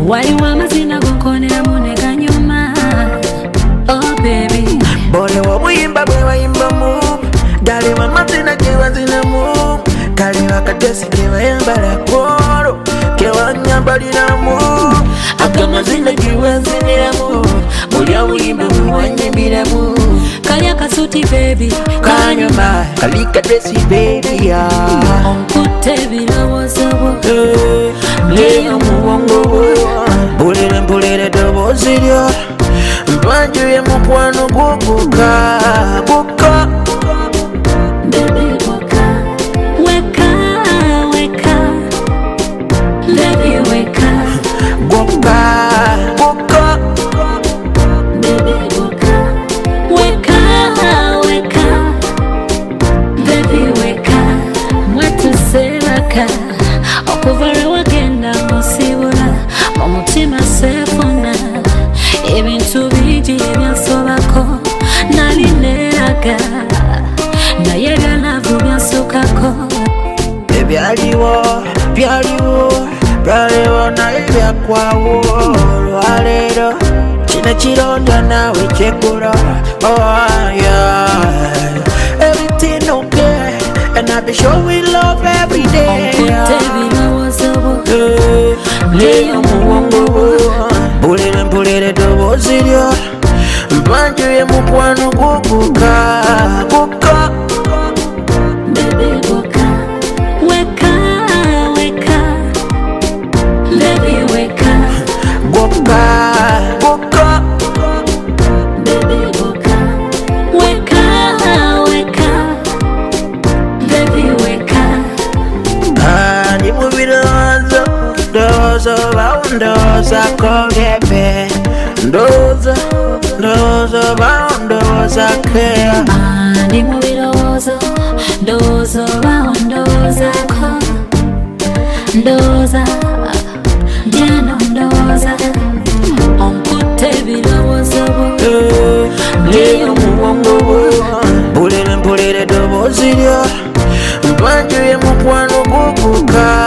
wali wamazina gukonera munega nyuma. Oh baby, bole wabuyimba bwe wayimba mu dale wamazina ge wazina mu kale wakatesi ke wayambala koro ke wanyambalira mu akamazina ge wazinira mu buli wayimba bwe wanyimbira mu kalya kasuti baby kanyuma kalika desi baby ya onkutte ebirowoozo bwo leyo muwongo bulire mpulire ddoboozi lyo mpanjuye mukwano guguka guka baby waka weka weka baby weka guka guka baby waka weka weka baby weka mwetuseraka okuvara wagenda musibula omutima sefuna ebintu bingi ebyansobako nalineraga naye byanavu byansukako ebyaliwo byaliwo naye byakwawo olwaleero kino kironda naawe kyegula everything okay and I be showing love every day onkutte ebirowoozo bwo leyo muwongo bulire mpulire ddoboozi lyo mpanjuye mukwano guguka guka baby waka weka weka baby weka guka guka baby waka weka weka baby weka ndi mu birowoozo ndowooza obawo ndowoozako bebe ndowooza obawo ndowoozako ndi mu birowoozo ndowooza obawo ndowoozako ndowooza jeno ndowooza onkutte ebirowoozo bwo leyo muwongo bulire mpulire ddoboozi lyo mpanjuye mukwano guguka